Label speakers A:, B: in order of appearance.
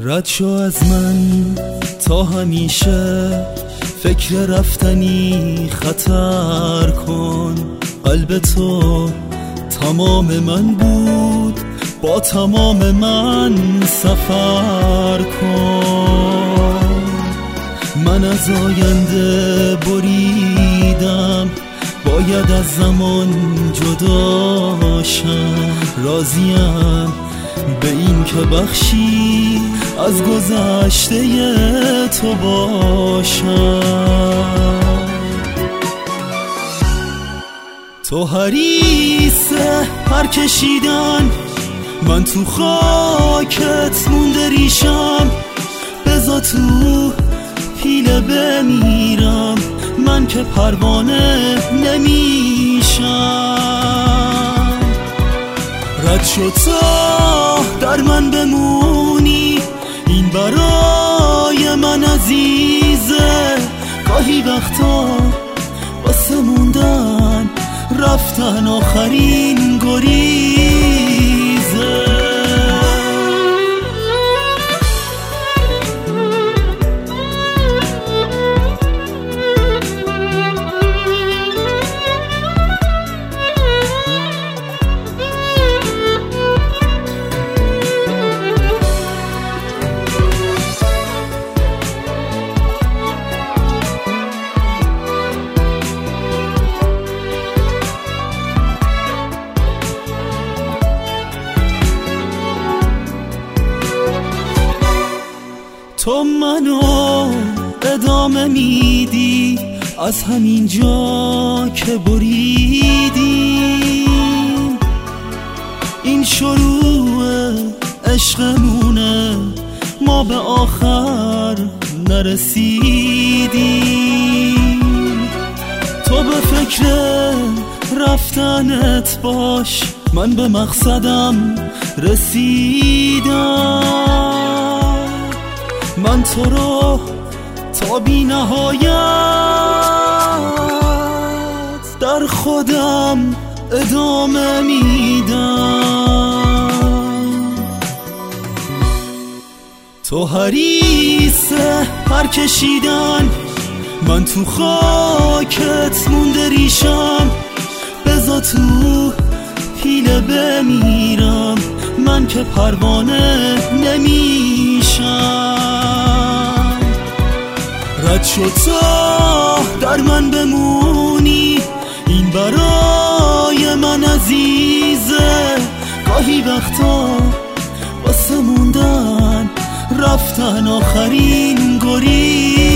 A: رد شو از من تا همیشه، فکر رفتنی خطر کن. قلب تو تمام من بود، با تمام من سفر کن. من از آینده بریدم، باید از زمان جداشم. راضیم به این که بخشی از گذشته تو باشم. تو حریصه پر کشیدن، من تو خاکت مونده ریشم. بذار تو پیله بمیرم، من که پروانه نمیشم. رد شد تا در من بمونی، این برای من عزیزه. گاهی وقتا واسه موندن رفتن آخرین گریزه. تو منو ادامه میدی از همین جا که بریدیم. این شروع عشقمونه، ما به آخر نرسیدیم. تو به فکر رفتنت باش، من به مقصدم رسیدم. من تو رو تا بی نهایت در خودم ادامه میدم. تو حریصه پر کشیدن، من تو خاکت مونده ریشم. بذار تو پیله بمیرم، من که پروانه نمیشم. رد شد تا در من بمونی، این برای من عزیزه. گاهی وقتا واسه موندن رفتن آخرین گریزه.